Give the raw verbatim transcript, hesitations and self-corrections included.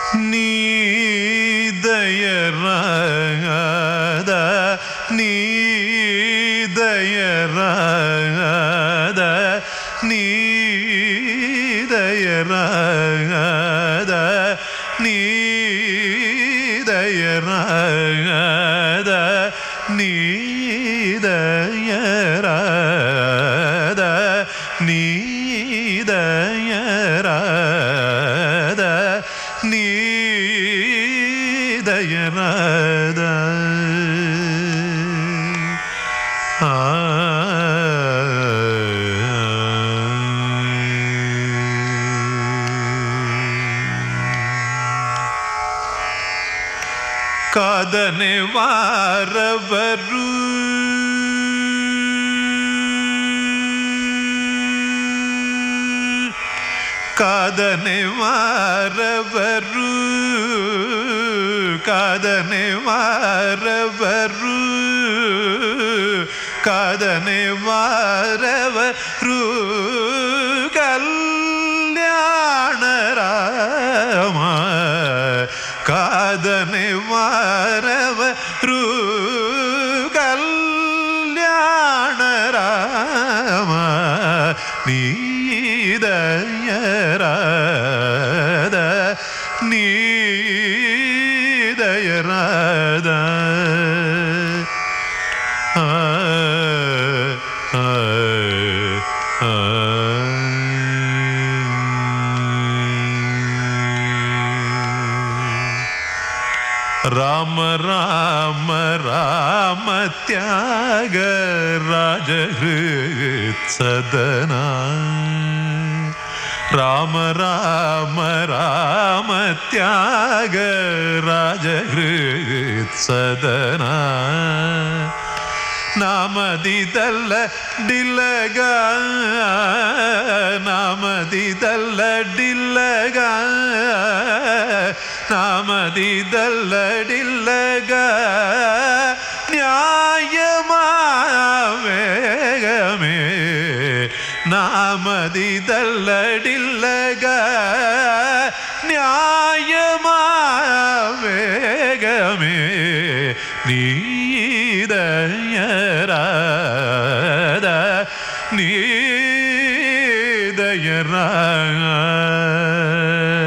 நீதயராத நீதயராத நீதயராத நீதயராத நீதயராத நீதயராத நீதயராத ஆ ಕಾದನೆ ವಾರವರು ಕಾದನೆ ವಾರವರು ಕಾದನೆ ವಾರವರು ಕಾದನೆ ವಾರವರು ಕಲ್ಯಾಣ ರಾಮ ಕಾದನೆ ವಾರವರು ಕಲ್ಯಾಣ ರಾಮ ನೀದಯರಾದ ನೀದಯರಾದ ಆ ಆ ಆ ರಾಮ ರಾಮ ರಾಮ ತ್ಯಾಗ ರಾಜಹೃತ್ ಸದನ ರಾಮ ರಾಮ ರಾಮ ತ್ಯಾಗ ರಾಜಹೃತ್ ಸದನ ನಾಮದಿದಲ್ಲ ಡಿಲ್ಲಗ ನಾಮದಿದಲ್ಲ ಡಿಲ್ಲಗ ನಾಮದಿದಲ್ಲ ಡಿಲ್ಲಗ ನ್ಯಾಯಮಾವೇಗಮೇ ನಾಮದಿದಲ್ಲ ಡಿಲ್ಲಗ ನ್ಯಾಯಮಾವೇಗಮೇ ನೀದಯರಾದ ನೀದಯರಾದ